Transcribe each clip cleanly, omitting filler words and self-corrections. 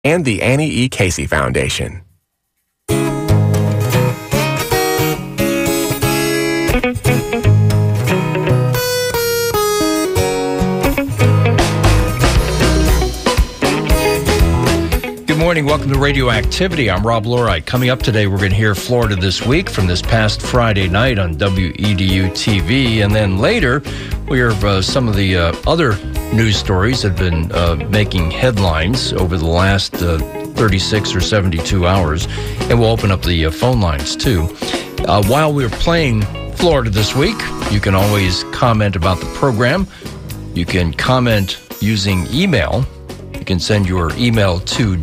and the Annie E. Casey Foundation. Good morning. Welcome to Radioactivity. I'm Rob Lorite. Coming up today, we're going to hear Florida This Week from this past Friday night on WEDU TV. And then later, we hear some of the other news stories that have been making headlines over the last 36 or 72 hours. And we'll open up the phone lines, too. While we're playing Florida This Week, you can always comment about the program. You can comment using email. You can send your email to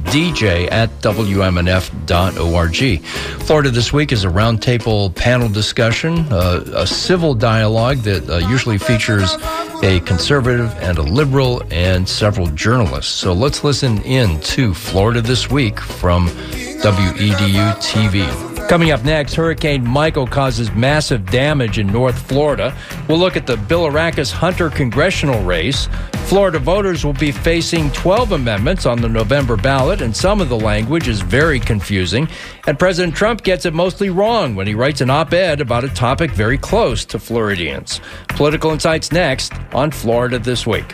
dj@wmnf.org. Florida This Week is a roundtable panel discussion, a civil dialogue that usually features a conservative and a liberal and several journalists. So let's listen in to Florida This Week from WEDU TV. Coming up next, Hurricane Michael causes massive damage in North Florida. We'll look at the Bilirakis-Hunter congressional race. Florida voters will be facing 12 amendments on the November ballot, and some of the language is very confusing. And President Trump gets it mostly wrong when he writes an op-ed about a topic very close to Floridians. Political Insights next on Florida This Week.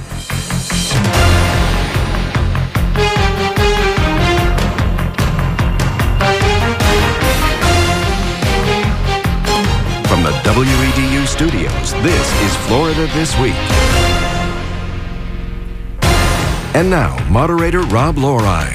From the WEDU studios, this is Florida This Week. And now, moderator Rob Lorite.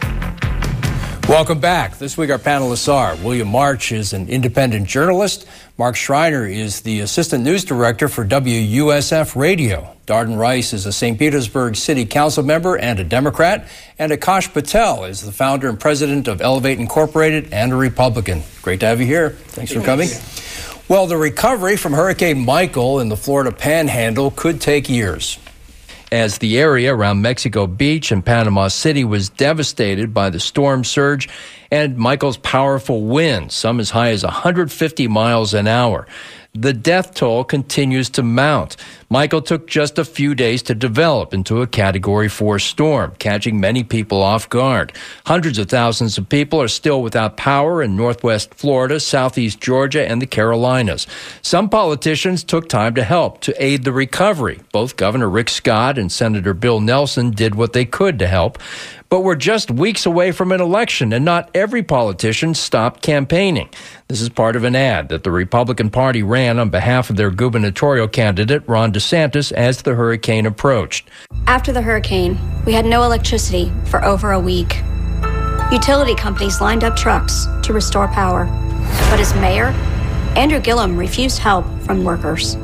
Welcome back. This week our panelists are William March is an independent journalist. Mark Schreiner is the assistant news director for WUSF Radio. Darden Rice is a St. Petersburg City Council member and a Democrat. And Akash Patel is the founder and president of Elevate Incorporated and a Republican. Great to have you here. Thanks for coming. Well, the recovery from Hurricane Michael in the Florida Panhandle could take years, as the area around Mexico Beach and Panama City was devastated by the storm surge and Michael's powerful winds, some as high as 150 miles an hour. The death toll continues to mount. Michael took just a few days to develop into a Category 4 storm, catching many people off guard. Hundreds of thousands of people are still without power in northwest Florida, southeast Georgia, and the Carolinas. Some politicians took time to help to aid the recovery. Both Governor Rick Scott and Senator Bill Nelson did what they could to help. But we're just weeks away from an election, and not every politician stopped campaigning. This is part of an ad that the Republican Party ran on behalf of their gubernatorial candidate, Ron DeSantis, as the hurricane approached. After the hurricane, we had no electricity for over a week. Utility companies lined up trucks to restore power. But as mayor, Andrew Gillum refused help from workers.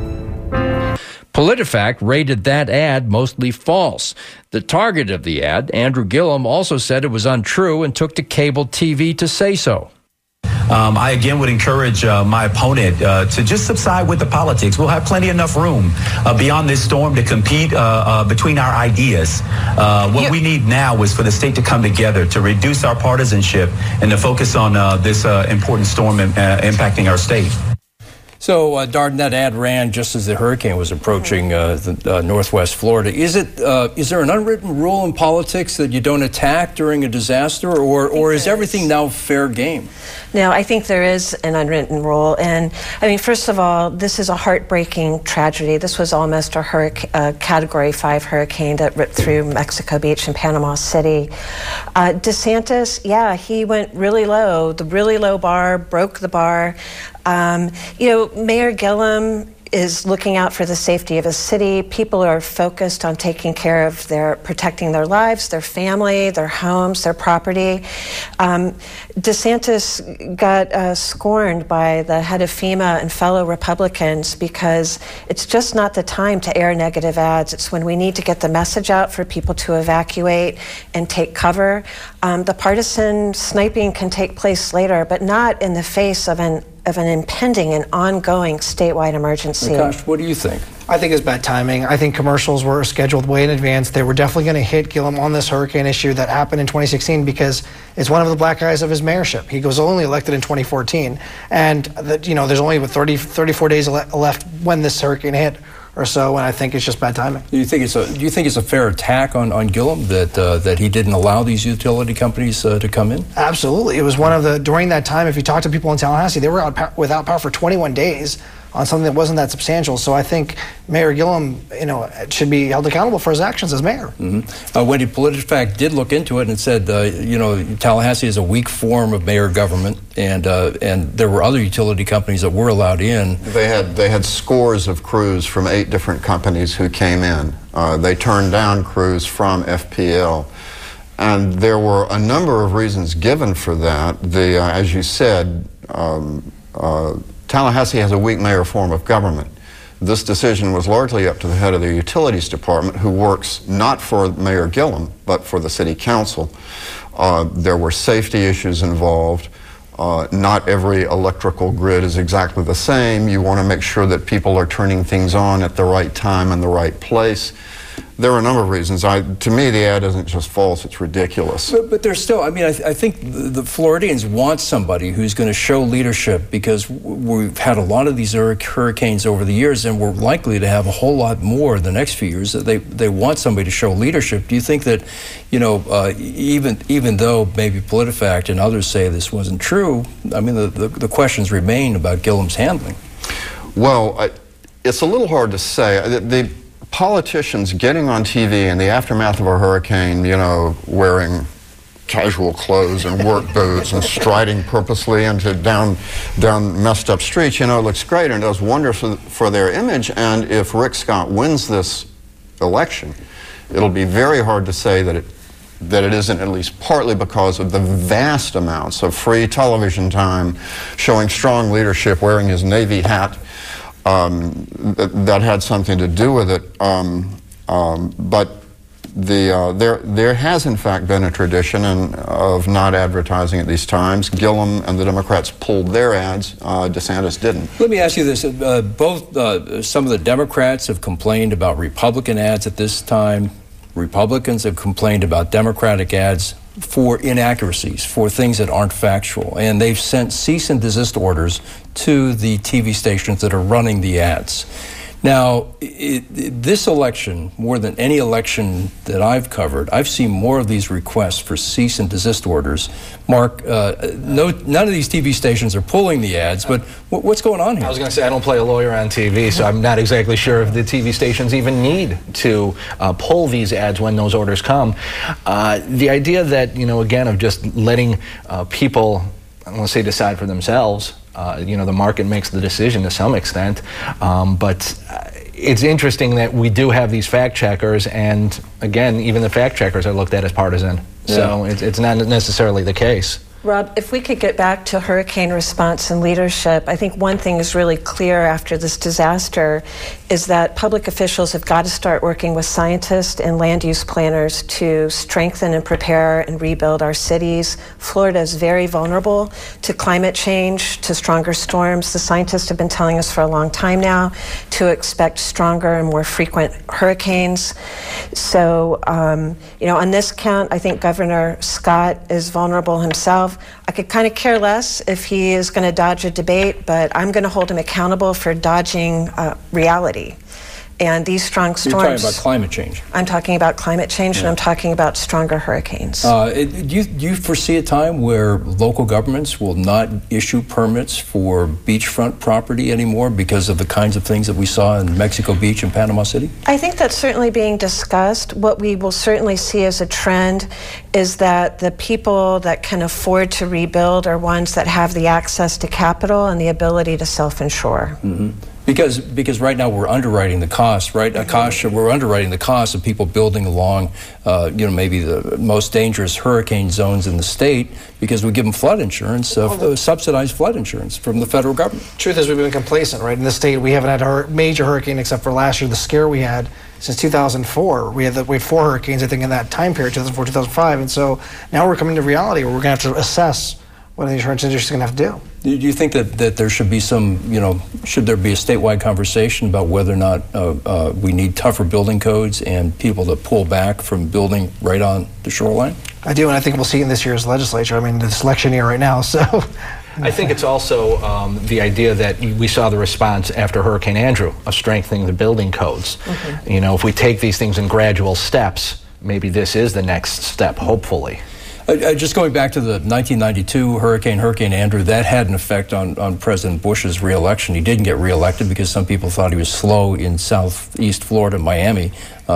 PolitiFact rated that ad mostly false. The target of the ad, Andrew Gillum, also said it was untrue and took to cable TV to say so. I again would encourage my opponent to just subside with the politics. We'll have plenty enough room beyond this storm to compete between our ideas. What we need now is for the state to come together to reduce our partisanship and to focus on this important storm impacting our state. So, Darden, that ad ran just as the hurricane was approaching northwest Florida. Is there an unwritten rule in politics that you don't attack during a disaster, or is everything now fair game? No, I think there is an unwritten rule. And, I mean, first of all, this is a heartbreaking tragedy. This was almost a Category 5 hurricane that ripped through Mexico Beach and Panama City. DeSantis, yeah, he went really low. The really low bar broke the bar. Mayor Gillum is looking out for the safety of his city. People are focused on taking care of protecting their lives, their family, their homes, their property. DeSantis got scorned by the head of FEMA and fellow Republicans because it's just not the time to air negative ads. It's when we need to get the message out for people to evacuate and take cover. The partisan sniping can take place later, but not in the face of an impending and ongoing statewide emergency. Gosh, what do you think? I think it's bad timing. I think commercials were scheduled way in advance. They were definitely going to hit Gillum on this hurricane issue that happened in 2016 because it's one of the black eyes of his mayorship. He was only elected in 2014. And, there's only 34 days left when this hurricane hit or so, and I think it's just bad timing. Do you think it's a fair attack on Gillum that he didn't allow these utility companies to come in? Absolutely. It was during that time, if you talk to people in Tallahassee, they were without power for 21 days on something that wasn't that substantial. So I think Mayor Gillum, should be held accountable for his actions as mayor. Mm-hmm. Wendy, PolitiFact did look into it and said, Tallahassee is a weak form of mayor government, and there were other utility companies that were allowed in. They had scores of crews from 8 different companies who came in. They turned down crews from FPL. And there were a number of reasons given for that. As you said, Tallahassee has a weak mayor form of government. This decision was largely up to the head of the Utilities Department, who works not for Mayor Gillum, but for the City Council. There were safety issues involved. Not every electrical grid is exactly the same. You want to make sure that people are turning things on at the right time and the right place. There are a number of reasons. To me, the ad isn't just false, it's ridiculous. But there's still, I think the Floridians want somebody who's going to show leadership, because we've had a lot of these hurricanes over the years, and we're likely to have a whole lot more the next few years. They want somebody to show leadership. Do you think that, even though maybe PolitiFact and others say this wasn't true, the questions remain about Gillum's handling? Well, it's a little hard to say. The politicians getting on TV in the aftermath of a hurricane, wearing casual clothes and work boots and striding purposely into down messed up streets, looks great and does wonders for their image. And if Rick Scott wins this election, it'll be very hard to say that it isn't at least partly because of the vast amounts of free television time, showing strong leadership, wearing his Navy hat. That had something to do with it, but there has in fact been a tradition of not advertising at these times. Gillum and the Democrats pulled their ads. DeSantis didn't. Let me ask you this: some of the Democrats have complained about Republican ads at this time. Republicans have complained about Democratic ads for inaccuracies, for things that aren't factual, and they've sent cease and desist orders to the TV stations that are running the ads. Now, this election, more than any election that I've covered, I've seen more of these requests for cease and desist orders. Mark, none of these TV stations are pulling the ads, but what's going on here? I was going to say, I don't play a lawyer on TV, so I'm not exactly sure if the TV stations even need to pull these ads when those orders come. The idea that, again, of just letting people, I don't want to say decide for themselves. The market makes the decision to some extent, but it's interesting that we do have these fact checkers, and again, even the fact checkers are looked at as partisan. Yeah. So it's not necessarily the case. Rob, if we could get back to hurricane response and leadership, I think one thing is really clear after this disaster is that public officials have got to start working with scientists and land use planners to strengthen and prepare and rebuild our cities. Florida is very vulnerable to climate change, to stronger storms. The scientists have been telling us for a long time now to expect stronger and more frequent hurricanes. So, on this count, I think Governor Scott is vulnerable himself. I could kind of care less if he is going to dodge a debate, but I'm going to hold him accountable for dodging reality. And these strong storms... You're talking about climate change. I'm talking about climate change, and I'm talking about stronger hurricanes. Do you foresee a time where local governments will not issue permits for beachfront property anymore because of the kinds of things that we saw in Mexico Beach and Panama City? I think that's certainly being discussed. What we will certainly see as a trend is that the people that can afford to rebuild are ones that have the access to capital and the ability to self-insure. Mm-hmm. Because right now we're underwriting the cost, right? We're underwriting the cost of people building along, maybe the most dangerous hurricane zones in the state, because we give them flood insurance, subsidized flood insurance from the federal government. Truth is, we've been complacent, right? In the state, we haven't had a major hurricane except for last year, the scare we had since 2004. We had 4 hurricanes, I think, in that time period, 2004, 2005, and so now we're coming to reality where we're going to have to assess what the insurance industry is going to have to do. Do you think that there should be should there be a statewide conversation about whether or not we need tougher building codes and people to pull back from building right on the shoreline? I do, and I think we'll see it in this year's legislature. I mean, this election year right now, so I think it's also the idea that we saw the response after Hurricane Andrew of strengthening the building codes. Mm-hmm. You know, if we take these things in gradual steps, maybe this is the next step, hopefully. Just going back to the 1992 Hurricane Andrew, that had an effect on President Bush's reelection. He didn't get reelected because some people thought he was slow in southeast Florida, Miami,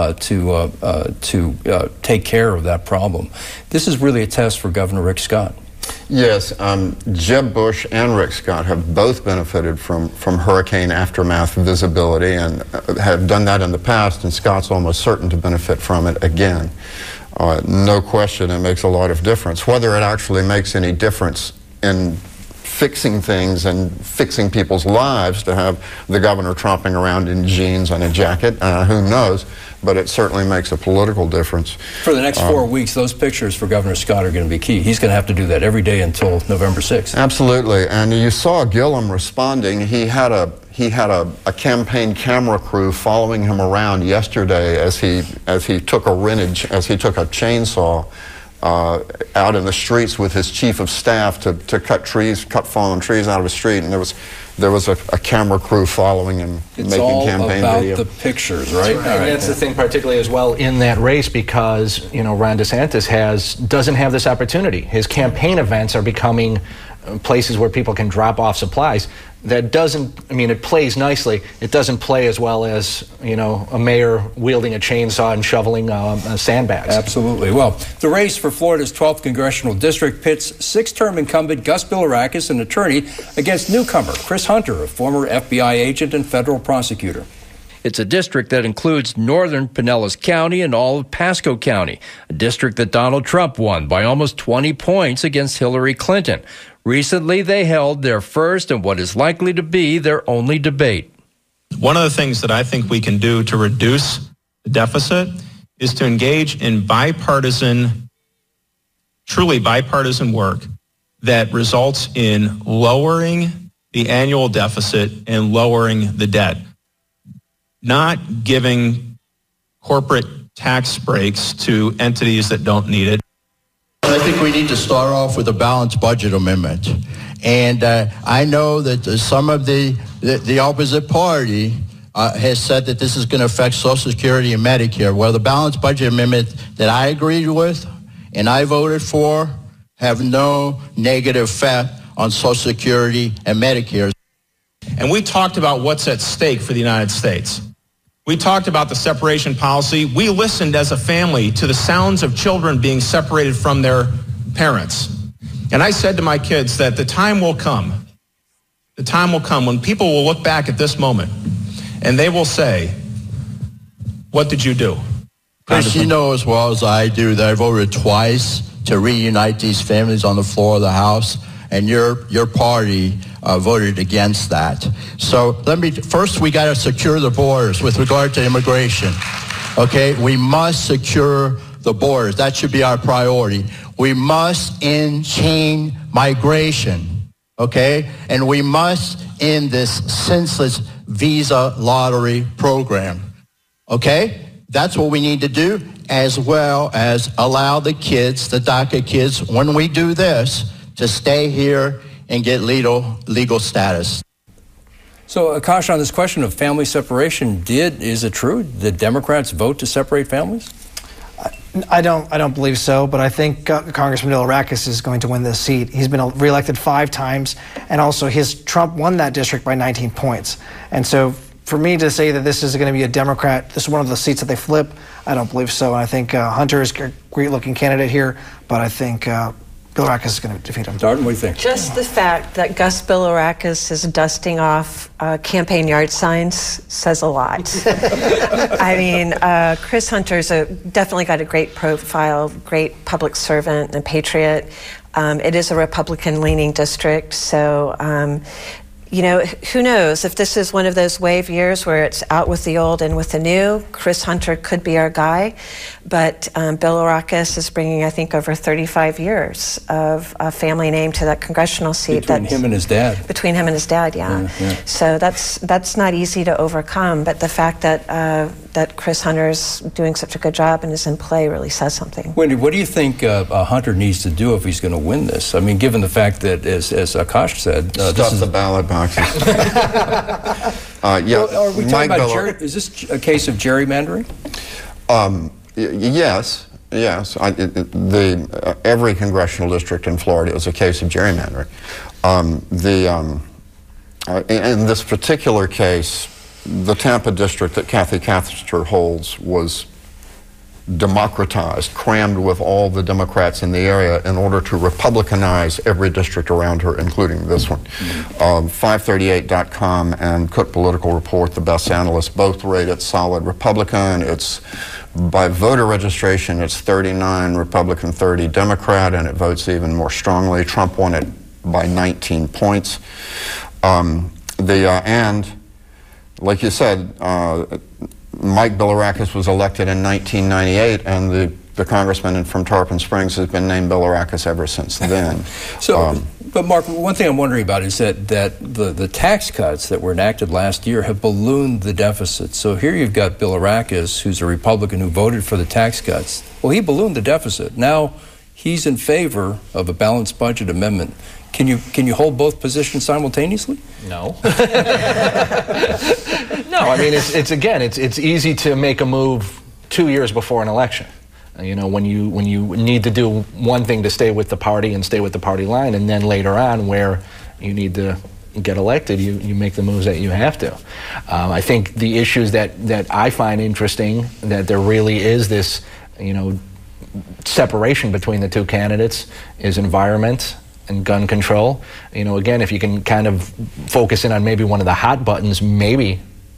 to take care of that problem. This is really a test for Governor Rick Scott. Yes, Jeb Bush and Rick Scott have both benefited from hurricane aftermath visibility and have done that in the past, and Scott's almost certain to benefit from it again. No question, it makes a lot of difference. Whether it actually makes any difference in fixing things and fixing people's lives to have the governor tromping around in jeans and a jacket, who knows, but it certainly makes a political difference. For the next 4 weeks, those pictures for Governor Scott are going to be key. He's going to have to do that every day until November 6th. Absolutely, and you saw Gillum responding. He had a campaign camera crew following him around yesterday as he took a chainsaw out in the streets with his chief of staff to cut fallen trees out of a street, and there was a camera crew following him, making campaign video. It's all about the pictures, right? And that's the thing, particularly as well in that race, because Ron DeSantis doesn't have this opportunity. His campaign events are becoming places where people can drop off supplies. That doesn't, it plays nicely. It doesn't play as well as, a mayor wielding a chainsaw and shoveling sandbags. Absolutely. Well, the race for Florida's 12th congressional district pits six-term incumbent Gus Bilirakis, an attorney, against newcomer Chris Hunter, a former FBI agent and federal prosecutor. It's a district that includes northern Pinellas County and all of Pasco County, a district that Donald Trump won by almost 20 points against Hillary Clinton. Recently, they held their first and what is likely to be their only debate. One of the things that I think we can do to reduce the deficit is to engage in truly bipartisan work that results in lowering the annual deficit and lowering the debt. Not giving corporate tax breaks to entities that don't need it. I think we need to start off with a balanced budget amendment. And I know that some of the opposite party has said that this is going to affect Social Security and Medicare. Well, the balanced budget amendment that I agreed with and I voted for have no negative effect on Social Security and Medicare. And we talked about what's at stake for the United States. We talked about the separation policy. We listened as a family to the sounds of children being separated from their parents. And I said to my kids that the time will come when people will look back at this moment and they will say, what did you do? Chris, you know as well as I do that I voted twice to reunite these families on the floor of the House, and your party voted against that. So first we got to secure the borders with regard to immigration. Okay, we must secure the borders. That should be our priority. We must end chain migration, okay? And we must end this senseless visa lottery program, okay? That's what we need to do, as well as allow the kids, the DACA kids, when we do this, to stay here and get legal status. So, Akash, on this question of family separation, is it true that Democrats vote to separate families? I don't believe so, but I think Congressman Bilirakis is going to win this seat. He's been reelected 5 times, and also Trump won that district by 19 points. And so for me to say that this is going to be a Democrat, this is one of the seats that they flip, I don't believe so. And I think Hunter is a great-looking candidate here, but I think Bilirakis is going to defeat him. Darden, what do you think? Just the fact that Gus Bilirakis is dusting off campaign yard signs says a lot. I mean, Chris Hunter's definitely got a great profile, great public servant and patriot. It is a Republican-leaning district, so who knows? If this is one of those wave years where it's out with the old and with the new, Chris Hunter could be our guy. But Bilirakis is bringing, I think, over 35 years of a family name to that congressional seat. Between him and his dad. Between him and his dad, yeah. So that's not easy to overcome. But the fact that that Chris Hunter's doing such a good job and is in play really says something. Wendy, what do you think Hunter needs to do if he's going to win this? I mean, given the fact that, as Akash said, stuff the ballot boxes. Yeah, well, are we talking about is this a case of gerrymandering? Yes. Yes, every congressional district in Florida is a case of gerrymandering. In this particular case, the Tampa district that Kathy Castor holds was democratized, crammed with all the Democrats in the area in order to Republicanize every district around her, including this one. 538.com and Cook Political Report, the best analysts, both rate it solid Republican. It's by voter registration, it's 39 Republican, 30 Democrat, and it votes even more strongly. Trump won it by 19 points. And like you said, Mike Bilirakis was elected in 1998, and the congressman from Tarpon Springs has been named Bilirakis ever since then. But Mark, one thing I'm wondering about is that the tax cuts that were enacted last year have ballooned the deficit. So here you've got Bilirakis, who's a Republican who voted for the tax cuts. Well, he ballooned the deficit. Now he's in favor of a balanced budget amendment. Can you hold both positions simultaneously? No. No, I mean, it's easy to make a move 2 years before an election. You know, when you need to do one thing to stay with the party and stay with the party line, and then later on where you need to get elected, you make the moves that you have to. I think the issues that I find interesting, that there really is this, separation between the two candidates, is environment and gun control. Again, if you can kind of focus in on maybe one of the hot buttons, maybe,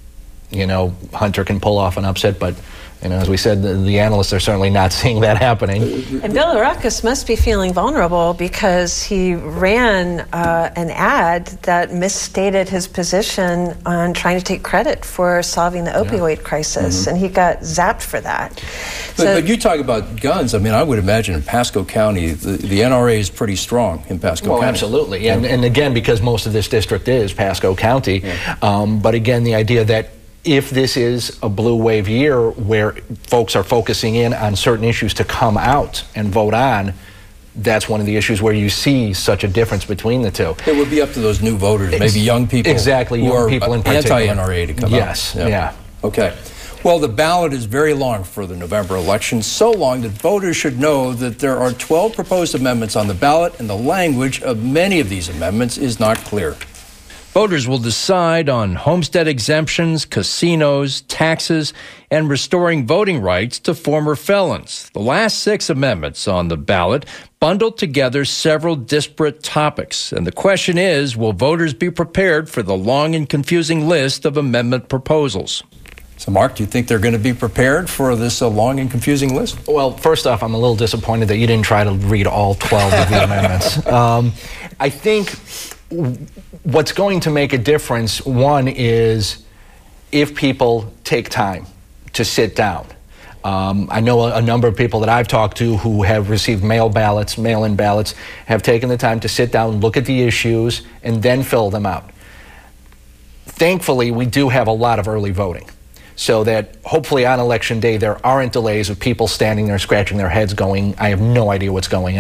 Hunter can pull off an upset, but as we said, the analysts are certainly not seeing that happening. And Bilirakis must be feeling vulnerable because he ran an ad that misstated his position on trying to take credit for solving the opioid crisis, and he got zapped for that. But you talk about guns. I mean, I would imagine in Pasco County, the NRA is pretty strong in Pasco County. Well, absolutely. And again, because most of this district is Pasco County, but again, the idea that if this is a blue wave year where folks are focusing in on certain issues to come out and vote on, that's one of the issues where you see such a difference between the two. It would be up to those new voters, maybe young people. Exactly, who young are people in particular. Anti-NRA to come out. Yes, yeah. Okay. Well, the ballot is very long for the November election, so long that voters should know that there are 12 proposed amendments on the ballot, and the language of many of these amendments is not clear. Voters will decide on homestead exemptions, casinos, taxes, and restoring voting rights to former felons. The last 6 amendments on the ballot bundled together several disparate topics. And the question is, will voters be prepared for the long and confusing list of amendment proposals? So, Mark, do you think they're going to be prepared for this long and confusing list? Well, first off, I'm a little disappointed that you didn't try to read all 12 of the amendments. I think what's going to make a difference, one, is if people take time to sit down. I know a number of people that I've talked to who have received mail-in ballots, have taken the time to sit down, look at the issues, and then fill them out. Thankfully, we do have a lot of early voting, so that hopefully on election day there aren't delays of people standing there scratching their heads going, I have no idea what's going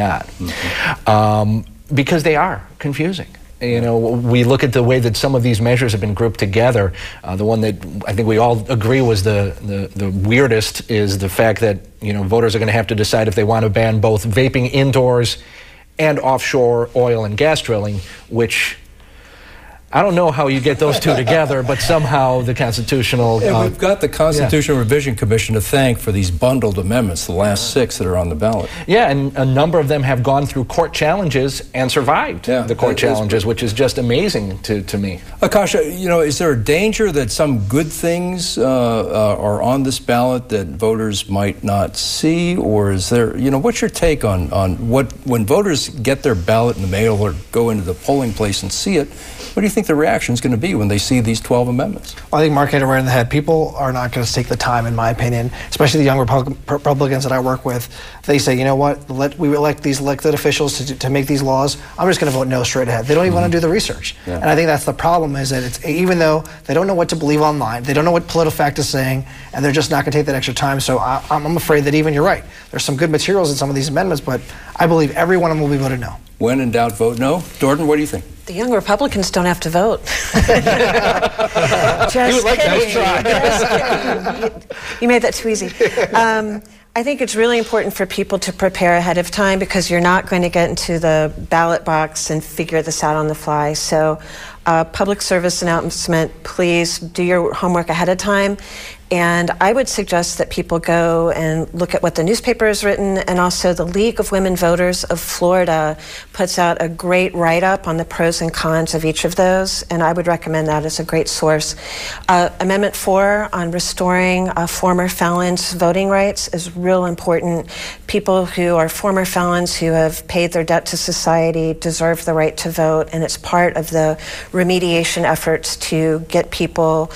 on. Because they are confusing. We look at the way that some of these measures have been grouped together. The one that I think we all agree was the weirdest is the fact that voters are going to have to decide if they want to ban both vaping indoors and offshore oil and gas drilling, which I don't know how you get those two together, but somehow the constitutional... we've got the Constitutional Revision Commission to thank for these bundled amendments, the last 6 that are on the ballot. Yeah, and a number of them have gone through court challenges and survived the court challenges, which is just amazing to me. Akasha, is there a danger that some good things are on this ballot that voters might not see? Or is there, what's your take on when voters get their ballot in the mail or go into the polling place and see it, What do you think the reaction is going to be when they see these 12 amendments? Well, I think Mark hit it right in the head. People are not going to take the time, in my opinion, especially the young Republicans that I work with. They say, you know what, we elect these elected officials to make these laws. I'm just going to vote no straight ahead. They don't even want to do the research. Yeah. And I think that's the problem, is that it's, even though they don't know what to believe online, they don't know what PolitiFact is saying, and they're just not going to take that extra time. So I'm afraid that even, you're right, there's some good materials in some of these amendments, but I believe every one of them will be voted no. When in doubt, vote no. Jordan, what do you think? The young Republicans don't have to vote. Just you would like kidding. Try. You made that too easy. I think it's really important for people to prepare ahead of time, because you're not going to get into the ballot box and figure this out on the fly. So public service announcement, please do your homework ahead of time. And I would suggest that people go and look at what the newspaper has written, and also the League of Women Voters of Florida puts out a great write-up on the pros and cons of each of those, and I would recommend that as a great source. Amendment 4 on restoring former felons' voting rights is real important. People who are former felons who have paid their debt to society deserve the right to vote, and it's part of the remediation efforts to get people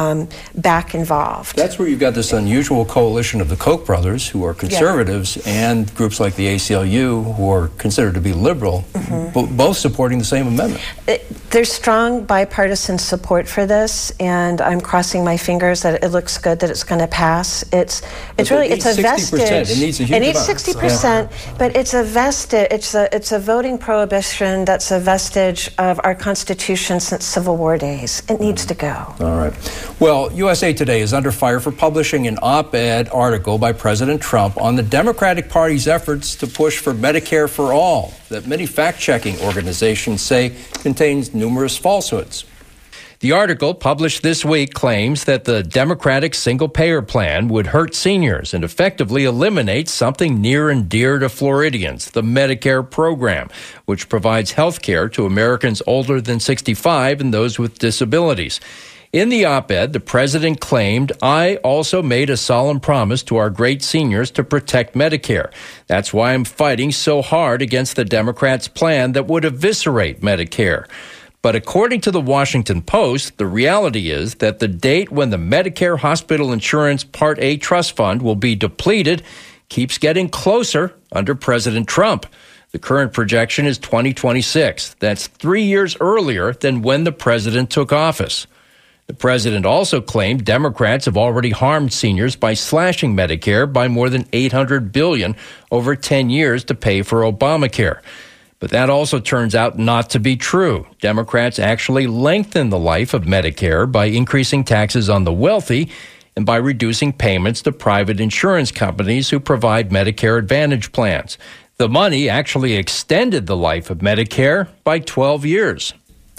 back involved. That's where you've got this unusual coalition of the Koch brothers, who are conservatives, and groups like the ACLU, who are considered to be liberal, both supporting the same amendment. There's strong bipartisan support for this, and I'm crossing my fingers that it looks good that it's going to pass. It's a vestige. It needs a huge amount. It needs 60%, but it's a vestige. It's a voting prohibition that's a vestige of our Constitution since Civil War days. It needs to go. All right. Well, USA Today is under fire for publishing an op-ed article by President Trump on the Democratic Party's efforts to push for Medicare for all, that many fact-checking organizations say contains numerous falsehoods. The article, published this week, claims that the Democratic single-payer plan would hurt seniors and effectively eliminate something near and dear to Floridians, the Medicare program, which provides health care to Americans older than 65 and those with disabilities. In the op-ed, the president claimed, "I also made a solemn promise to our great seniors to protect Medicare. That's why I'm fighting so hard against the Democrats' plan that would eviscerate Medicare." But according to the Washington Post, the reality is that the date when the Medicare Hospital Insurance Part A trust fund will be depleted keeps getting closer under President Trump. The current projection is 2026. That's 3 years earlier than when the president took office. The president also claimed Democrats have already harmed seniors by slashing Medicare by more than $800 billion over 10 years to pay for Obamacare. But that also turns out not to be true. Democrats actually lengthen the life of Medicare by increasing taxes on the wealthy and by reducing payments to private insurance companies who provide Medicare Advantage plans. The money actually extended the life of Medicare by 12 years.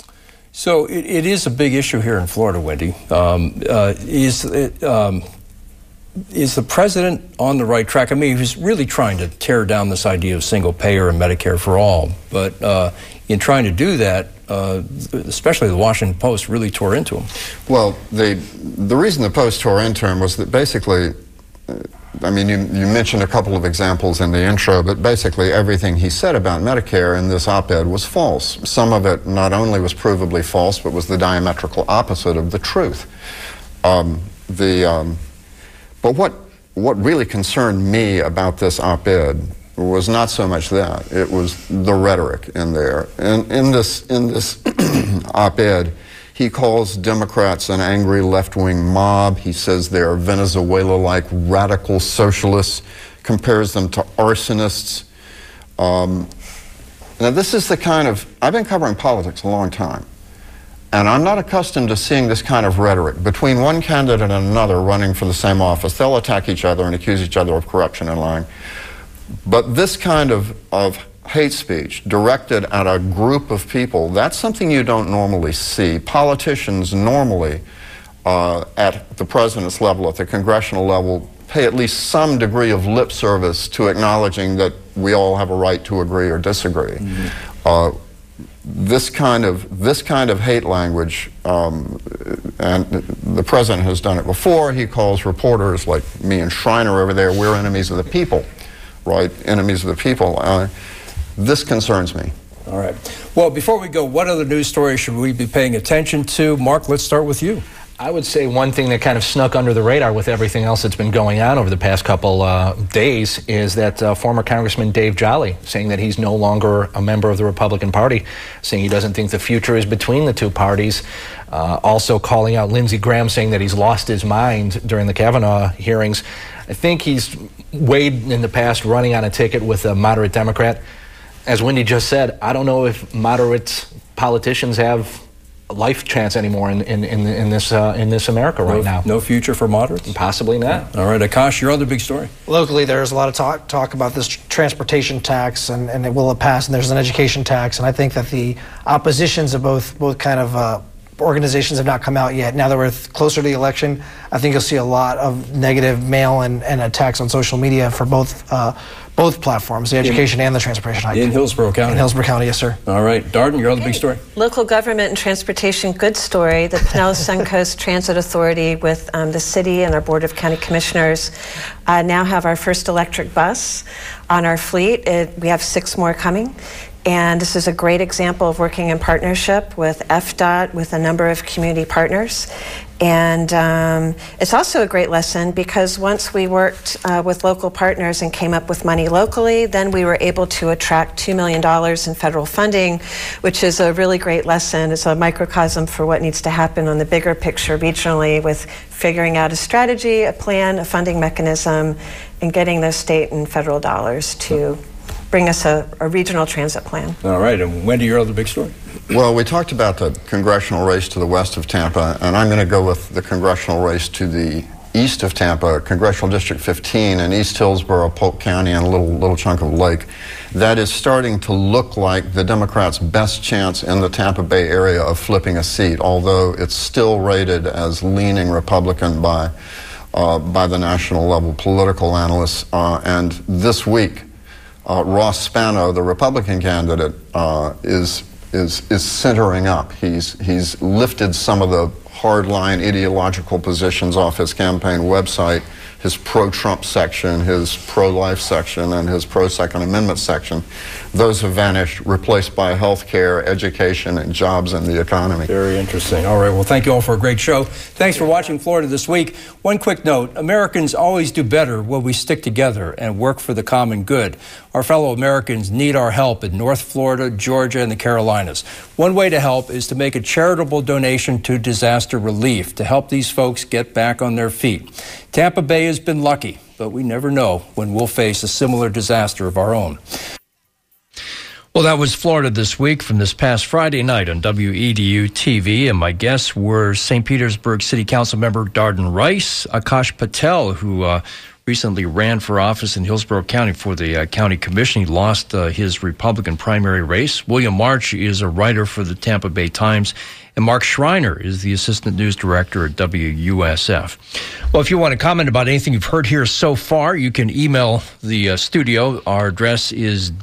So it is a big issue here in Florida, Wendy. Is the president on the right track? I mean, he was really trying to tear down this idea of single payer and Medicare for all. But in trying to do that, especially the Washington Post really tore into him. Well, the reason the Post tore into him was that basically, I mean, you mentioned a couple of examples in the intro, but basically everything he said about Medicare in this op-ed was false. Some of it not only was provably false, but was the diametrical opposite of the truth. But what really concerned me about this op-ed was not so much that. It was the rhetoric in there. And in this op-ed, he calls Democrats an angry left-wing mob. He says they're Venezuela-like radical socialists, compares them to arsonists. Now, this is the kind of... I've been covering politics a long time, and I'm not accustomed to seeing this kind of rhetoric. Between one candidate and another running for the same office, they'll attack each other and accuse each other of corruption and lying. But this kind of hate speech directed at a group of people, that's something you don't normally see. Politicians normally, at the president's level, at the congressional level, pay at least some degree of lip service to acknowledging that we all have a right to agree or disagree. Mm-hmm. This kind of hate language, and the president has done it before. He calls reporters like me and Schreiner over there, we're enemies of the people, right? Enemies of the people. This concerns me. All right. Well, before we go, what other news stories should we be paying attention to? Mark, let's start with you. I would say one thing that kind of snuck under the radar with everything else that's been going on over the past couple days is that former Congressman Dave Jolly saying that he's no longer a member of the Republican Party, saying he doesn't think the future is between the two parties. Also calling out Lindsey Graham, saying that he's lost his mind during the Kavanaugh hearings. I think he's weighed in the past running on a ticket with a moderate Democrat. As Wendy just said, I don't know if moderate politicians have life chance anymore in this America right now. No future for moderates? Possibly not. All right, Akash, your other big story. Locally, there's a lot of talk about this transportation tax and it will pass, and there's an education tax, and I think that the oppositions of both kind of organizations have not come out yet. Now that we're closer to the election, I think you'll see a lot of negative mail and attacks on social media for both platforms, the education and the transportation. In Hillsborough County? In Hillsborough County, yes, sir. All right. Darden, your other big story? Local government and transportation, good story. The Pinellas Suncoast Transit Authority with the city and our Board of County Commissioners now have our first electric bus on our fleet. We have 6 more coming. And this is a great example of working in partnership with FDOT, with a number of community partners. And it's also a great lesson because once we worked with local partners and came up with money locally, then we were able to attract $2 million in federal funding, which is a really great lesson. It's a microcosm for what needs to happen on the bigger picture regionally with figuring out a strategy, a plan, a funding mechanism, and getting those state and federal dollars to bring us a regional transit plan. All right, and Wendy, your other big story? Well, we talked about the congressional race to the west of Tampa, and I'm going to go with the congressional race to the east of Tampa, Congressional District 15 in East Hillsborough, Polk County, and a little chunk of lake. That is starting to look like the Democrats' best chance in the Tampa Bay area of flipping a seat, although it's still rated as leaning Republican by the national level political analysts. And this week, Ross Spano, the Republican candidate, is centering up. He's lifted some of the hardline ideological positions off his campaign website, his pro-Trump section, his pro-life section, and his pro-Second Amendment section. Those have vanished, replaced by health care, education, and jobs in the economy. Very interesting. All right, well, thank you all for a great show. Thanks for watching Florida This Week. One quick note, Americans always do better when we stick together and work for the common good. Our fellow Americans need our help in North Florida, Georgia, and the Carolinas. One way to help is to make a charitable donation to disaster relief to help these folks get back on their feet. Tampa Bay has been lucky, but we never know when we'll face a similar disaster of our own. Well, that was Florida This Week from this past Friday night on WEDU TV, and my guests were St. Petersburg City Council member Darden Rice, Akash Patel, who recently ran for office in Hillsborough County for the county commission. He lost his Republican primary race. William March is a writer for the Tampa Bay Times, and Mark Schreiner is the assistant news director at WUSF. Well, if you want to comment about anything you've heard here so far, you can email the studio. Our address is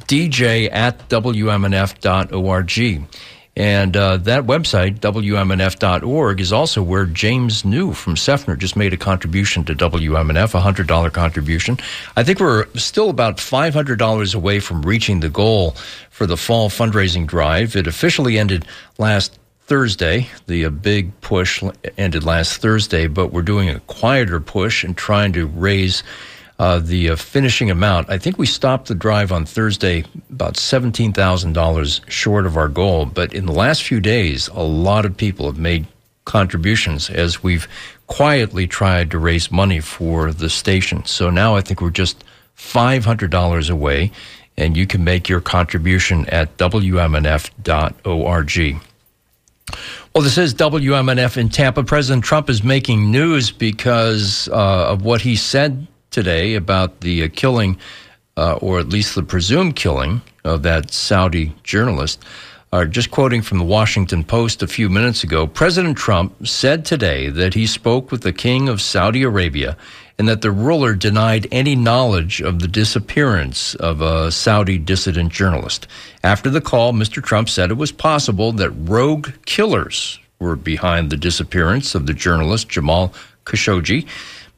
dj@wmnf.org. And that website, WMNF.org, is also where James New from Seffner just made a contribution to WMNF, a $100 contribution. I think we're still about $500 away from reaching the goal for the fall fundraising drive. It officially ended last Thursday. The big push ended last Thursday, but we're doing a quieter push and trying to raise the finishing amount. I think we stopped the drive on Thursday about $17,000 short of our goal. But in the last few days, a lot of people have made contributions as we've quietly tried to raise money for the station. So now I think we're just $500 away, and you can make your contribution at WMNF.org. Well, this is WMNF in Tampa. President Trump is making news because of what he said today about the killing, or at least the presumed killing, of that Saudi journalist. Just quoting from the Washington Post a few minutes ago, President Trump said today that he spoke with the King of Saudi Arabia and that the ruler denied any knowledge of the disappearance of a Saudi dissident journalist. After the call, Mr. Trump said it was possible that rogue killers were behind the disappearance of the journalist Jamal Khashoggi.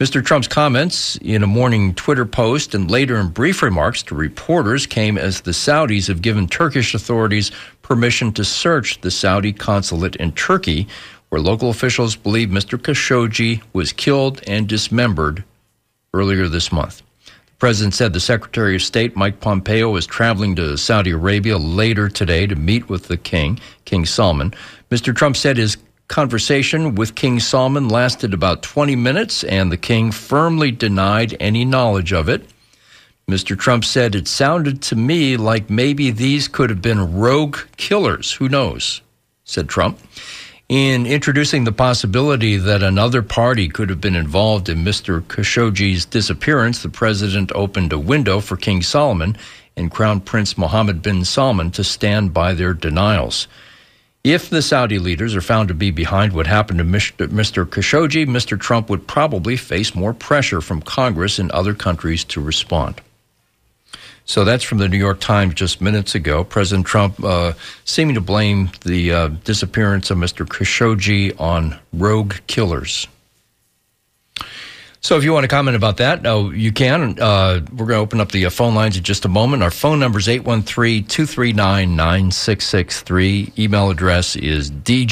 Mr. Trump's comments in a morning Twitter post and later in brief remarks to reporters came as the Saudis have given Turkish authorities permission to search the Saudi consulate in Turkey, where local officials believe Mr. Khashoggi was killed and dismembered earlier this month. The president said the Secretary of State, Mike Pompeo, is traveling to Saudi Arabia later today to meet with the King Salman. Mr. Trump said his conversation with King Salman lasted about 20 minutes, and the king firmly denied any knowledge of it. Mr. Trump said, "It sounded to me like maybe these could have been rogue killers. Who knows?" said Trump. In introducing the possibility that another party could have been involved in Mr. Khashoggi's disappearance, the president opened a window for King Salman and Crown Prince Mohammed bin Salman to stand by their denials. If the Saudi leaders are found to be behind what happened to Mr. Khashoggi, Mr. Trump would probably face more pressure from Congress and other countries to respond. So that's from the New York Times just minutes ago. President Trump seeming to blame the disappearance of Mr. Khashoggi on rogue killers. So if you want to comment about that, you can. We're going to open up the phone lines in just a moment. Our phone number is 813-239-9663. Email address is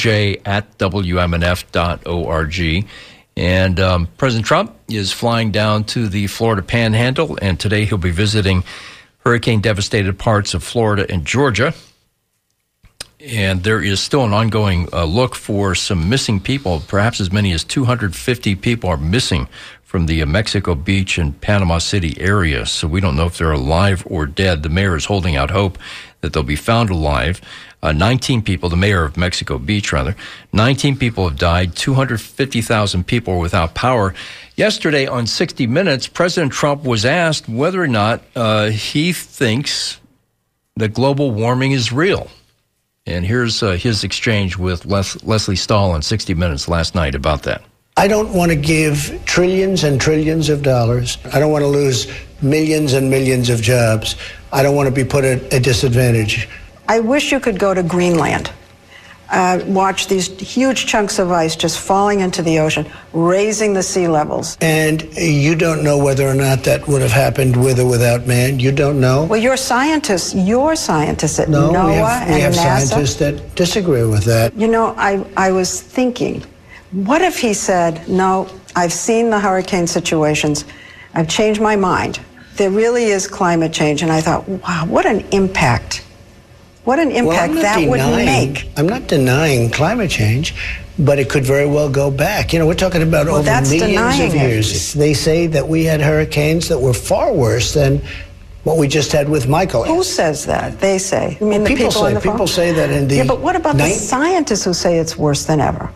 dj@wmnf.org. And President Trump is flying down to the Florida Panhandle, and today he'll be visiting hurricane-devastated parts of Florida and Georgia. And there is still an ongoing look for some missing people. Perhaps as many as 250 people are missing from the Mexico Beach and Panama City area. So we don't know if they're alive or dead. The mayor is holding out hope that they'll be found alive. 19 people, the mayor of Mexico Beach, 19 people have died. 250,000 people are without power. Yesterday on 60 Minutes, President Trump was asked whether or not he thinks that global warming is real. And here's his exchange with Leslie Stahl on 60 Minutes last night about that. I don't want to give trillions and trillions of dollars. I don't want to lose millions and millions of jobs. I don't want to be put at a disadvantage. I wish you could go to Greenland, watch these huge chunks of ice just falling into the ocean, raising the sea levels. And you don't know whether or not that would have happened with or without man. You don't know. Well, you're scientists at no, NOAA we have NASA. Scientists that disagree with that. You know, I was thinking, what if he said, no, I've seen the hurricane situations, I've changed my mind. There really is climate change. And I thought, wow, what an impact. What an impact that would make. I'm not denying climate change, but it could very well go back. You know, we're talking about over millions of years. They say that we had hurricanes that were far worse than what we just had with Michael. Who says that? They say. You mean the people on the phone? People say that in the... Yeah, but what about the scientists who say it's worse than ever?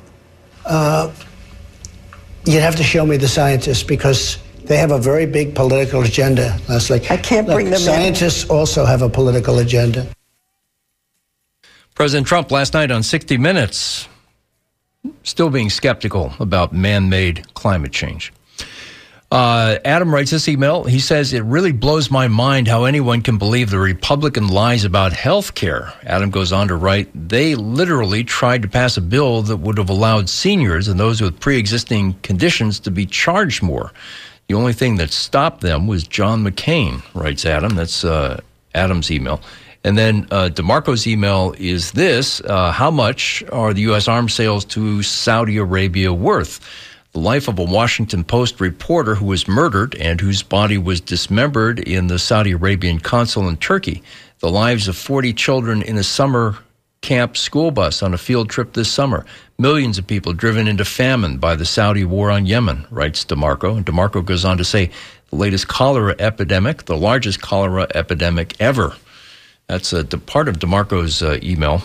You'd have to show me the scientists because they have a very big political agenda, Leslie. I can't bring them in. Scientists also have a political agenda. President Trump last night on 60 Minutes, still being skeptical about man-made climate change. Adam writes this email. He says, "It really blows my mind how anyone can believe the Republican lies about health care." Adam goes on to write, "They literally tried to pass a bill that would have allowed seniors and those with pre-existing conditions to be charged more. The only thing that stopped them was John McCain," writes Adam. That's Adam's email. And then DeMarco's email is this: how much are the U.S. arms sales to Saudi Arabia worth? The life of a Washington Post reporter who was murdered and whose body was dismembered in the Saudi Arabian consulate in Turkey. The lives of 40 children in a summer camp school bus on a field trip this summer. Millions of people driven into famine by the Saudi war on Yemen, writes DeMarco. And DeMarco goes on to say, the latest cholera epidemic, the largest cholera epidemic ever. That's a part of DeMarco's email.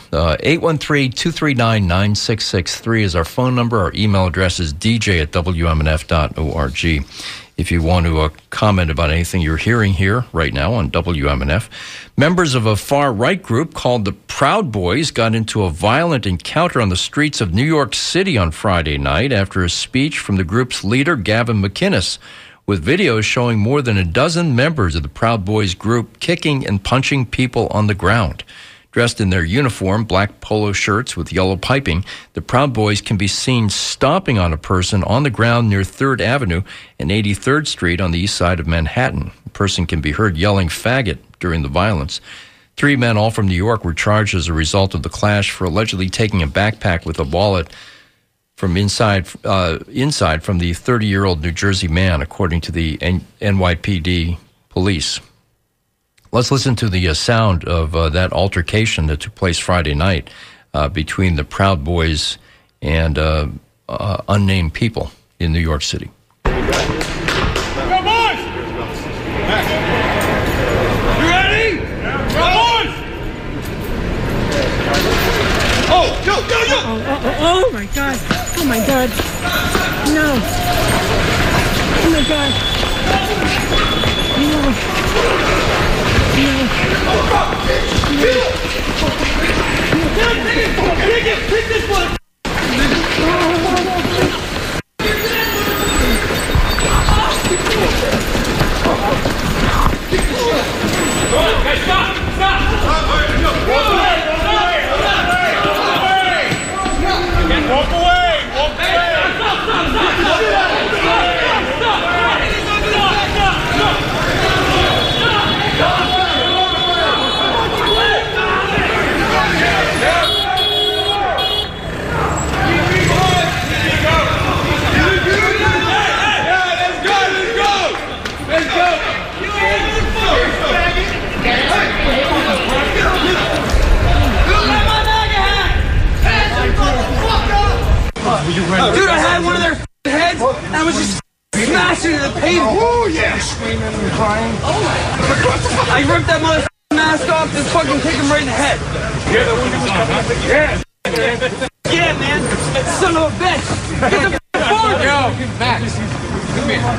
813-239-9663 is our phone number. Our email address is dj@wmnf.org. If you want to comment about anything you're hearing here right now on WMNF. Members of a far-right group called the Proud Boys got into a violent encounter on the streets of New York City on Friday night after a speech from the group's leader, Gavin McInnes, with videos showing more than a dozen members of the Proud Boys group kicking and punching people on the ground. Dressed in their uniform, black polo shirts with yellow piping, the Proud Boys can be seen stomping on a person on the ground near 3rd Avenue and 83rd Street on the east side of Manhattan. The person can be heard yelling "faggot" during the violence. 3 men, all from New York, were charged as a result of the clash for allegedly taking a backpack with a wallet from inside from the 30-year-old New Jersey man, according to the NYPD police. Let's listen to the sound of that altercation that took place Friday night between the Proud Boys and unnamed people in New York City. Go, boys! You ready? Go, boys! Oh, yo! Oh my God! Oh my God! No! Oh my God! No! Take this one! Guys, stop! Walk away! Dude, I had one of their heads and I was just smashing into the pavement. Oh, yeah. Screaming and crying. I ripped that motherfucking mask off, just fucking kick him right in the head. Yeah, the one that was coming up. Yeah. Yeah, man. Son of a bitch. Get the phone. Yo, Max. Come here.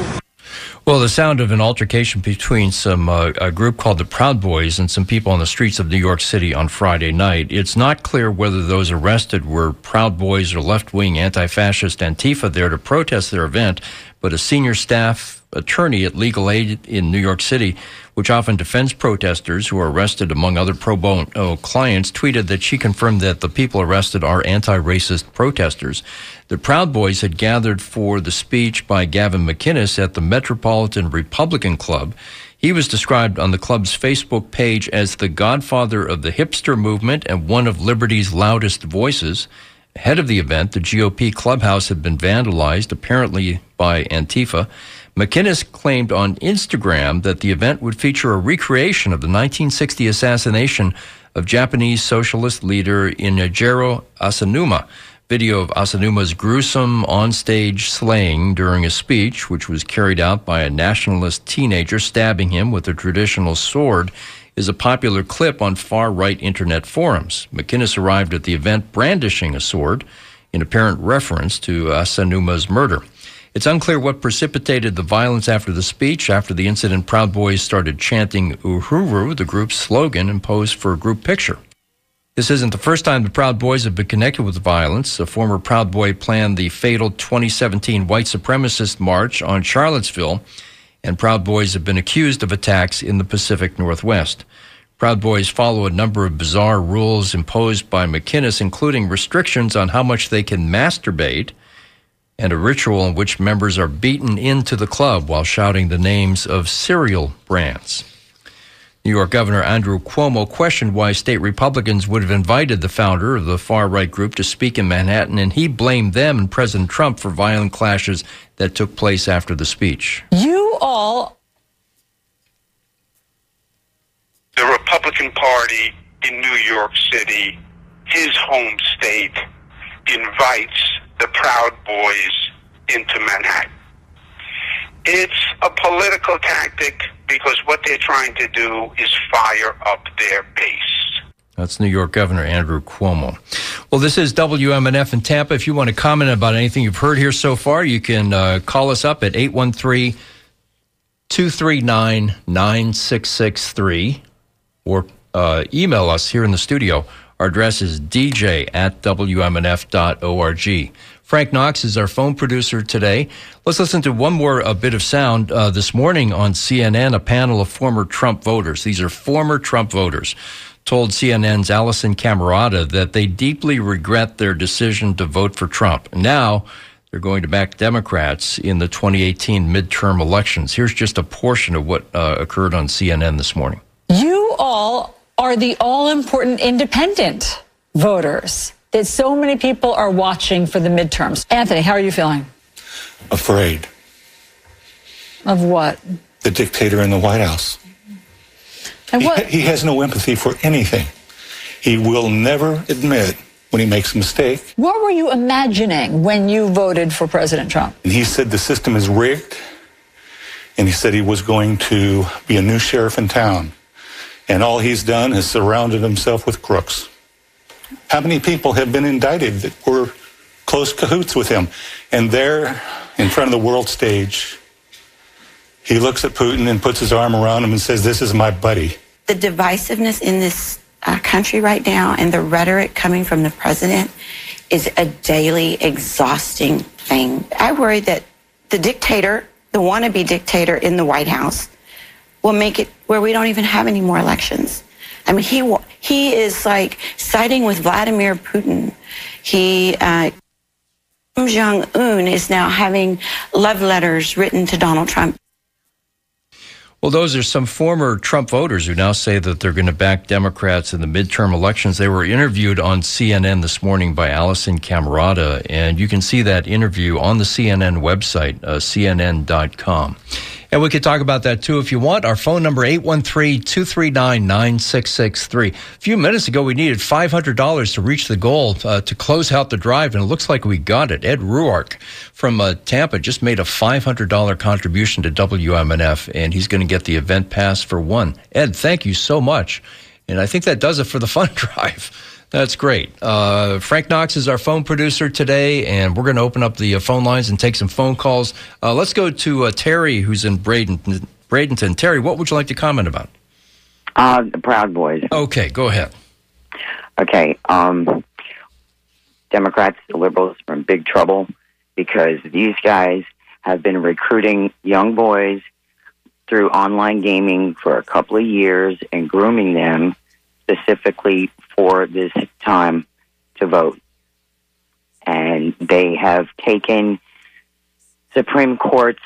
Well, the sound of an altercation between a group called the Proud Boys and some people on the streets of New York City on Friday night. It's not clear whether those arrested were Proud Boys or left-wing anti-fascist Antifa there to protest their event, but a senior staff attorney at Legal Aid in New York City, which often defends protesters who are arrested among other pro bono clients, tweeted that she confirmed that the people arrested are anti-racist protesters. The Proud Boys had gathered for the speech by Gavin McInnes at the Metropolitan Republican Club. He was described on the club's Facebook page as the godfather of the hipster movement and one of liberty's loudest voices. Ahead of the event, the GOP clubhouse had been vandalized, apparently by Antifa. McInnes claimed on Instagram that the event would feature a recreation of the 1960 assassination of Japanese socialist leader Inajiro Asanuma. Video of Asanuma's gruesome onstage slaying during a speech, which was carried out by a nationalist teenager stabbing him with a traditional sword, is a popular clip on far-right internet forums. McInnes arrived at the event brandishing a sword in apparent reference to Asanuma's murder. It's unclear what precipitated the violence after the speech. After the incident, Proud Boys started chanting Uhuru, the group's slogan, and posed for a group picture. This isn't the first time the Proud Boys have been connected with violence. A former Proud Boy planned the fatal 2017 white supremacist march on Charlottesville, and Proud Boys have been accused of attacks in the Pacific Northwest. Proud Boys follow a number of bizarre rules imposed by McInnes, including restrictions on how much they can masturbate, and a ritual in which members are beaten into the club while shouting the names of cereal brands. New York Governor Andrew Cuomo questioned why state Republicans would have invited the founder of the far-right group to speak in Manhattan, and he blamed them and President Trump for violent clashes that took place after the speech. You all... The Republican Party in New York City, his home state, invites the Proud Boys into Manhattan. It's a political tactic because what they're trying to do is fire up their base. That's New York Governor Andrew Cuomo. Well, this is WMNF in Tampa. If you want to comment about anything you've heard here so far, you can call us up at 813-239-9663 or email us here in the studio. Our address is dj@wmnf.org. Frank Knox is our phone producer today. Let's listen to one more bit of sound. This morning on CNN, a panel of former Trump voters. These are former Trump voters. told CNN's Allison Camerata that they deeply regret their decision to vote for Trump. Now, they're going to back Democrats in the 2018 midterm elections. Here's just a portion of what occurred on CNN this morning. You all are the all-important independent voters that so many people are watching for the midterms. Anthony, how are you feeling? Afraid. Of what? The dictator in the White House. And what? He has no empathy for anything. He will never admit when he makes a mistake. What were you imagining when you voted for President Trump? And he said the system is rigged, and he said he was going to be a new sheriff in town. And all he's done is surrounded himself with crooks. How many people have been indicted that were close cahoots with him? And there, in front of the world stage, he looks at Putin and puts his arm around him and says, "This is my buddy." The divisiveness in this country right now and the rhetoric coming from the president is a daily exhausting thing. I worry that the dictator, the wannabe dictator in the White House, will make it where we don't even have any more elections. I mean, he is like siding with Vladimir Putin. Kim Jong-un is now having love letters written to Donald Trump. Well, those are some former Trump voters who now say that they're going to back Democrats in the midterm elections. They were interviewed on CNN this morning by Allison Camerata, and you can see that interview on the CNN website, cnn.com. And we could talk about that, too, if you want. Our phone number, 813-239-9663. A few minutes ago, we needed $500 to reach the goal to close out the drive, and it looks like we got it. Ed Ruark from Tampa just made a $500 contribution to WMNF, and he's going to get the event pass for one. Ed, thank you so much. And I think that does it for the fund drive. That's great. Frank Knox is our phone producer today, and we're going to open up the phone lines and take some phone calls. Let's go to Terry, who's in Bradenton. Terry, what would you like to comment about? The Proud Boys. Okay, go ahead. Okay. Democrats, the liberals are in big trouble because these guys have been recruiting young boys through online gaming for a couple of years and grooming them specifically for this time to vote. And they have taken Supreme Court's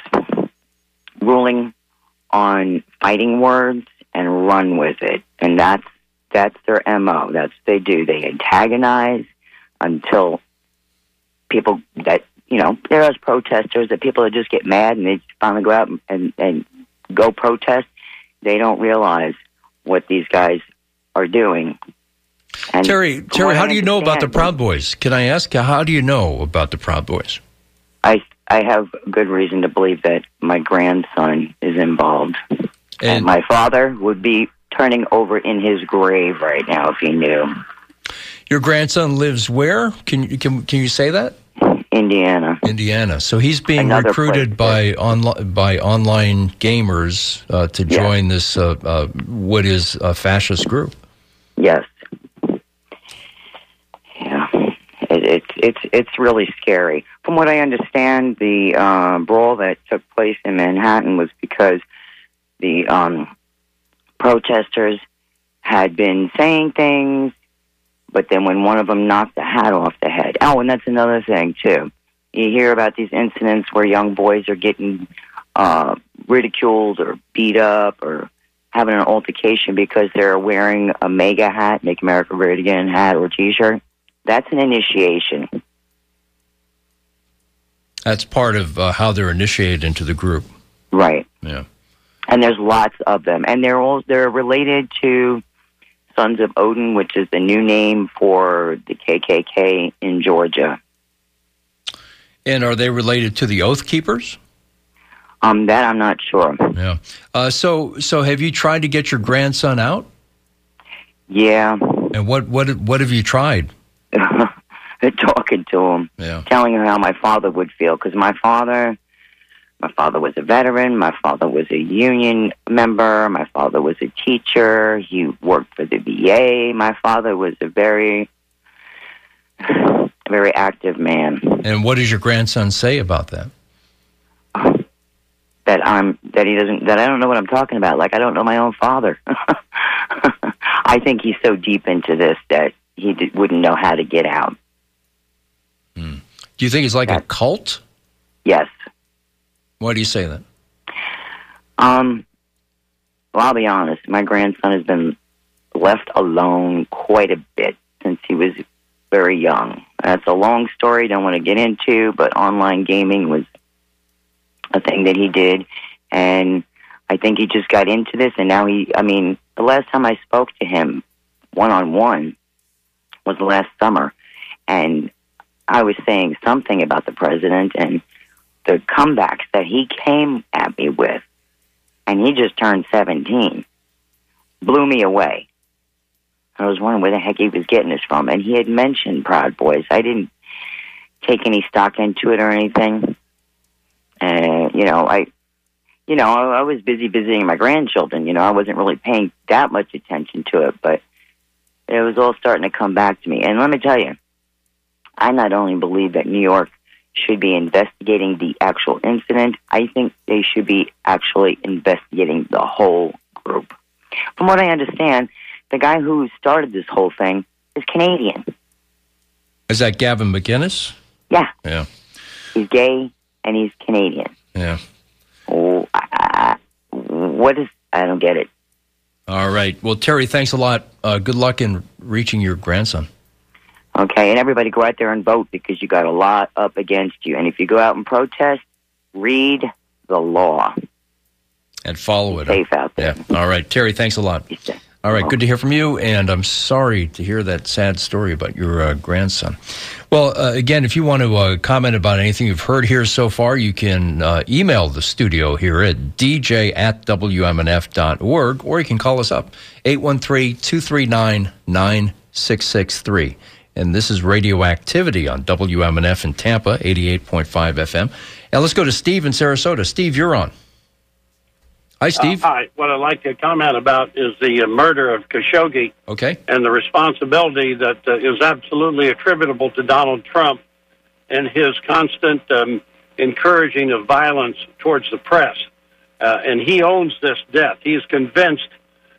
ruling on fighting words and run with it. And that's their MO. That's what they do. They antagonize until people that, there are protesters, that people that just get mad and they finally go out and go protest. They don't realize what these guys are doing. And Terry, how do you know about the Proud Boys? Can I ask, how do you know about the Proud Boys? I have good reason to believe that my grandson is involved. And my father would be turning over in his grave right now if he knew. Your grandson lives where? Can you say that? Indiana. So he's being recruited by online gamers to join this what is a fascist group. Yes. Yeah. It's really scary. From what I understand, the brawl that took place in Manhattan was because the protesters had been saying things, but then when one of them knocked the hat off the head. Oh, and that's another thing, too. You hear about these incidents where young boys are getting ridiculed or beat up or having an altercation because they're wearing a MAGA hat, Make America Great Again hat or T-shirt. That's an initiation. That's part of how they're initiated into the group. Right. Yeah. And there's lots of them. And they're related to Sons of Odin, which is the new name for the KKK in Georgia. And are they related to the Oath Keepers? That I'm not sure. Yeah. So have you tried to get your grandson out? Yeah. And what have you tried? Talking to him. Yeah. Telling him how my father would feel. Because my father was a veteran. My father was a union member. My father was a teacher. He worked for the VA. My father was a very, very active man. And what does your grandson say about that? That I don't know what I'm talking about. Like I don't know my own father. I think he's so deep into this that he wouldn't know how to get out. Do you think it's like a cult? Yes. Why do you say that? Well, I'll be honest. My grandson has been left alone quite a bit since he was very young. That's a long story, don't want to get into, but online gaming was a thing that he did, and I think he just got into this, and now the last time I spoke to him one-on-one was last summer, and I was saying something about the president and the comebacks that he came at me with, and he just turned 17. Blew me away. I was wondering where the heck he was getting this from, and he had mentioned Proud Boys. I didn't take any stock into it or anything. And, I was busy visiting my grandchildren. I wasn't really paying that much attention to it, but it was all starting to come back to me. And let me tell you, I not only believe that New York should be investigating the actual incident, I think they should be actually investigating the whole group. From what I understand, the guy who started this whole thing is Canadian. Is that Gavin McInnes? Yeah. Yeah. He's gay and he's Canadian. Yeah. Oh, I don't get it. All right. Well, Terry, thanks a lot. Good luck in reaching your grandson. Okay, and everybody go out there and vote because you got a lot up against you. And if you go out and protest, read the law. And follow it. Safe out there. Yeah. All right. Terry, thanks a lot. All right. Good to hear from you. And I'm sorry to hear that sad story about your grandson. Well, again, if you want to comment about anything you've heard here so far, you can email the studio here at dj@wmnf.org, or you can call us up, 813-239-9663. And this is Radioactivity on WMNF in Tampa, 88.5 FM. And let's go to Steve in Sarasota. Steve, you're on. Hi, Steve. Hi. What I'd like to comment about is the murder of Khashoggi. Okay. And the responsibility that is absolutely attributable to Donald Trump and his constant encouraging of violence towards the press. And he owns this death. He's convinced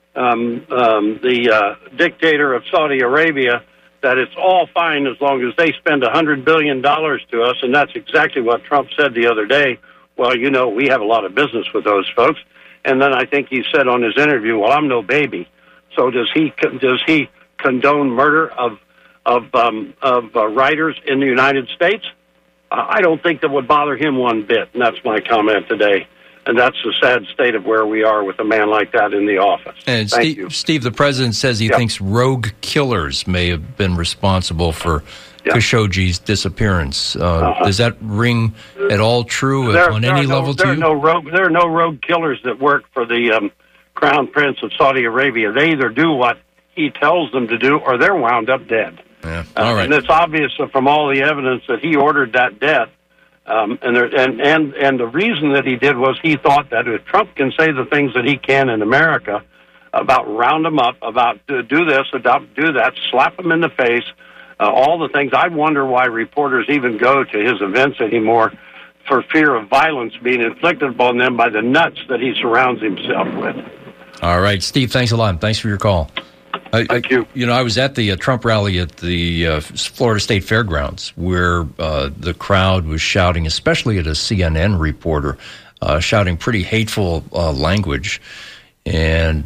the dictator of Saudi Arabia that it's all fine as long as they spend $100 billion to us, and that's exactly what Trump said the other day. Well, we have a lot of business with those folks. And then I think he said on his interview, well, I'm no baby. So does he condone murder of writers in the United States? I don't think that would bother him one bit, and that's my comment today. And that's the sad state of where we are with a man like that in the office. And Steve, the president says he thinks rogue killers may have been responsible for Khashoggi's disappearance. Does that ring at all true on any level to you? There are no rogue killers that work for the Crown Prince of Saudi Arabia. They either do what he tells them to do, or they're wound up dead. Yeah. All right. And it's obvious from all the evidence that he ordered that death. And the reason that he did was he thought that if Trump can say the things that he can in America about round them up, about do this, about do that, slap them in the face, all the things. I wonder why reporters even go to his events anymore, for fear of violence being inflicted upon them by the nuts that he surrounds himself with. All right, Steve, thanks a lot. Thanks for your call. Thank you. I was at the Trump rally at the Florida State Fairgrounds, where the crowd was shouting, especially at a CNN reporter, shouting pretty hateful language. And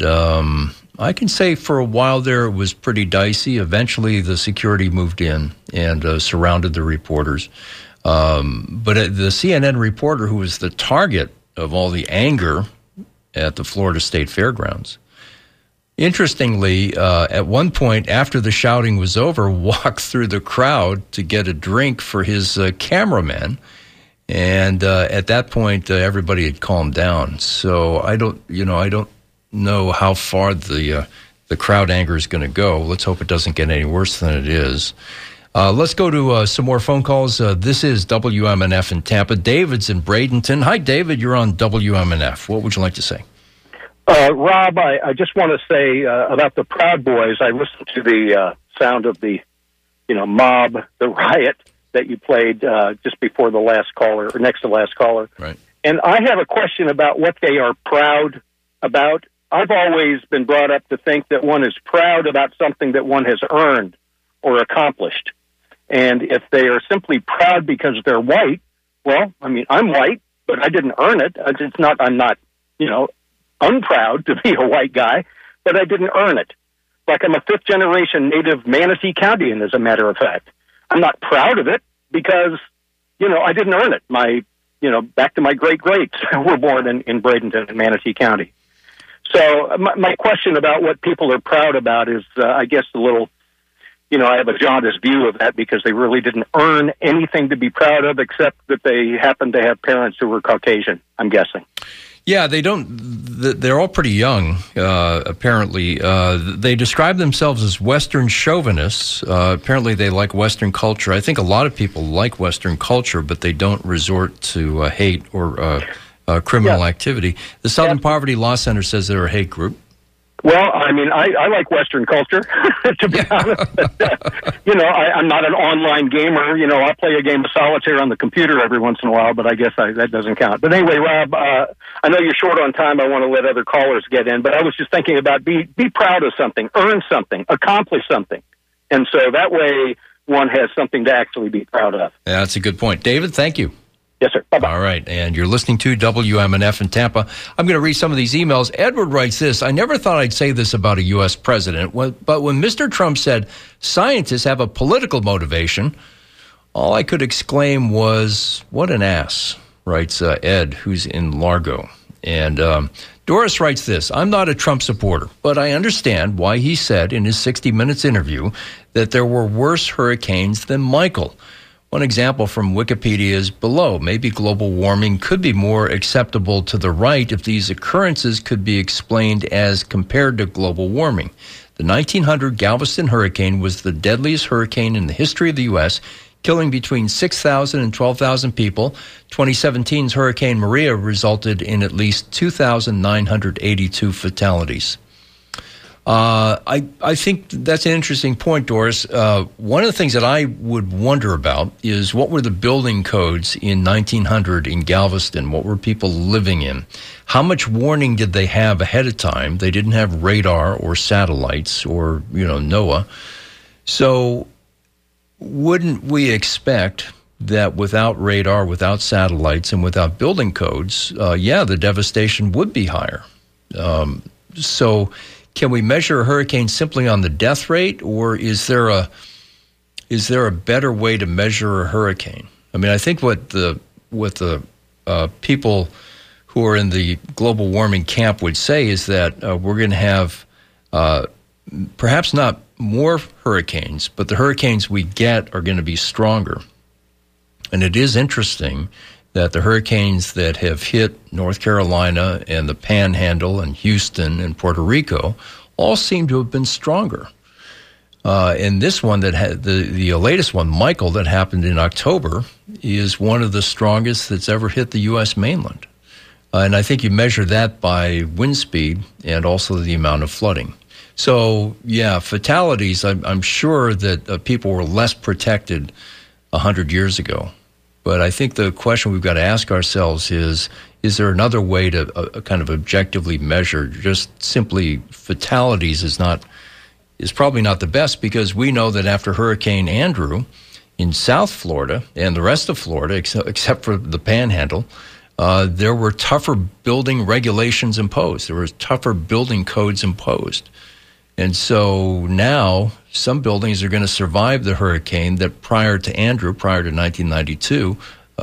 I can say for a while there it was pretty dicey. Eventually the security moved in and surrounded the reporters. But the CNN reporter, who was the target of all the anger at the Florida State Fairgrounds, interestingly, at one point after the shouting was over, walked through the crowd to get a drink for his cameraman. And at that point, everybody had calmed down. So I don't know how far the crowd anger is going to go. Let's hope it doesn't get any worse than it is. Let's go to some more phone calls. This is WMNF in Tampa. David's in Bradenton. Hi, David. You're on WMNF. What would you like to say? Rob, I just want to say about the Proud Boys. I listened to the sound of the, mob, the riot that you played just before the last caller, or next to last caller. Right. And I have a question about what they are proud about. I've always been brought up to think that one is proud about something that one has earned or accomplished. And if they are simply proud because they're white, well, I mean, I'm white, but I didn't earn it. I'm not, unproud to be a white guy, but I didn't earn it. Like I'm a fifth-generation native Manatee Countian, as a matter of fact. I'm not proud of it because, I didn't earn it. Back to my great-greats were born in Bradenton in Manatee County. So my question about what people are proud about is, I guess, a little, I have a jaundiced view of that because they really didn't earn anything to be proud of except that they happen to have parents who were Caucasian, I'm guessing. Yeah, they don't. They're all pretty young, apparently. They describe themselves as Western chauvinists. Apparently, they like Western culture. I think a lot of people like Western culture, but they don't resort to hate or criminal activity. The Southern Poverty Law Center says they're a hate group. Well, I mean, I like Western culture, to be honest. I'm not an online gamer. I play a game of solitaire on the computer every once in a while, but I guess that doesn't count. But anyway, Rob, I know you're short on time. I want to let other callers get in, but I was just thinking about be proud of something, earn something, accomplish something. And so that way one has something to actually be proud of. Yeah, that's a good point. David, thank you. Yes, sir. Bye-bye. All right, and you're listening to WMNF in Tampa. I'm going to read some of these emails. Edward writes this: I never thought I'd say this about a U.S. president, but when Mr. Trump said scientists have a political motivation, all I could exclaim was, what an ass, writes Ed, who's in Largo. And Doris writes this: I'm not a Trump supporter, but I understand why he said in his 60 Minutes interview that there were worse hurricanes than Michael. One example from Wikipedia is below. Maybe global warming could be more acceptable to the right if these occurrences could be explained as compared to global warming. The 1900 Galveston hurricane was the deadliest hurricane in the history of the U.S., killing between 6,000 and 12,000 people. 2017's Hurricane Maria resulted in at least 2,982 fatalities. I think that's an interesting point, Doris. One of the things that I would wonder about is what were the building codes in 1900 in Galveston? What were people living in? How much warning did they have ahead of time? They didn't have radar or satellites or, NOAA. So wouldn't we expect that without radar, without satellites, and without building codes, the devastation would be higher? So can we measure a hurricane simply on the death rate, or is there a better way to measure a hurricane? I mean, I think what the people who are in the global warming camp would say is that we're going to have perhaps not more hurricanes, but the hurricanes we get are going to be stronger. And it is interesting that the hurricanes that have hit North Carolina and the Panhandle and Houston and Puerto Rico all seem to have been stronger. And this one that had the latest one, Michael, that happened in October, is one of the strongest that's ever hit the U.S. mainland. And I think you measure that by wind speed and also the amount of flooding. So, fatalities, I'm sure that people were less protected 100 years ago. But I think the question we've got to ask ourselves is there another way to kind of objectively measure? Just simply fatalities is probably not the best, because we know that after Hurricane Andrew in South Florida and the rest of Florida, except for the Panhandle, there were tougher building regulations imposed. There were tougher building codes imposed. And so now some buildings are going to survive the hurricane that prior to Andrew, prior to 1992,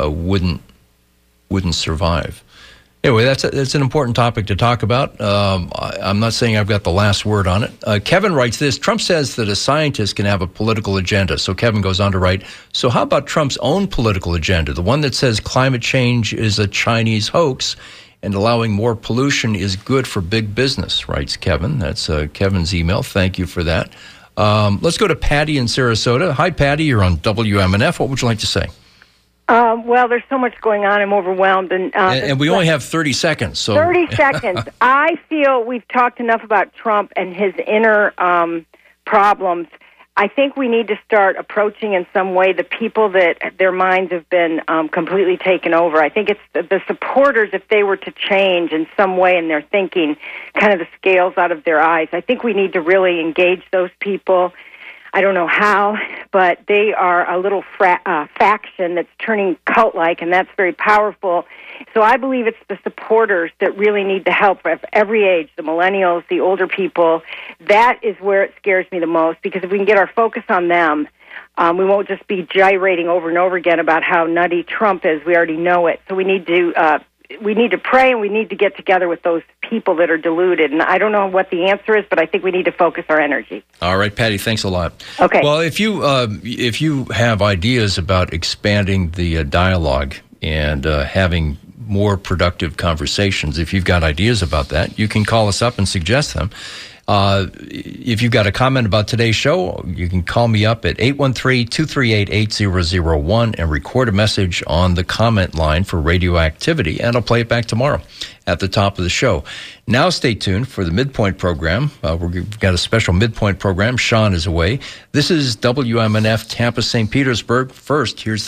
wouldn't survive. Anyway, that's an important topic to talk about. I'm not saying I've got the last word on it. Kevin writes this: Trump says that a scientist can have a political agenda. So Kevin goes on to write, so how about Trump's own political agenda, the one that says climate change is a Chinese hoax and allowing more pollution is good for big business, writes Kevin. That's Kevin's email. Thank you for that. Let's go to Patty in Sarasota. Hi, Patty. You're on WMNF. What would you like to say? Well, there's so much going on. I'm overwhelmed. And we only have 30 seconds. So 30 seconds. I feel we've talked enough about Trump and his inner problems. I think we need to start approaching in some way the people that their minds have been completely taken over. I think it's the supporters, if they were to change in some way in their thinking, kind of the scales out of their eyes. I think we need to really engage those people. I don't know how, but they are a little faction that's turning cult-like, and that's very powerful. So I believe it's the supporters that really need the help of every age, the millennials, the older people. That is where it scares me the most, because if we can get our focus on them, we won't just be gyrating over and over again about how nutty Trump is. We already know it. So we need to pray, and we need to get together with those people that are deluded. And I don't know what the answer is, but I think we need to focus our energy. All right, Patty, thanks a lot. Okay. Well, if you have ideas about expanding the dialogue and having more productive conversations, if you've got ideas about that, you can call us up and suggest them. If you've got a comment about today's show, you can call me up at 813-238-8001 and record a message on the comment line for Radioactivity, and I'll play it back tomorrow at the top of the show. Now stay tuned for the Midpoint program. We've got a special Midpoint program. Sean is away. This is WMNF Tampa, St. Petersburg. First, here's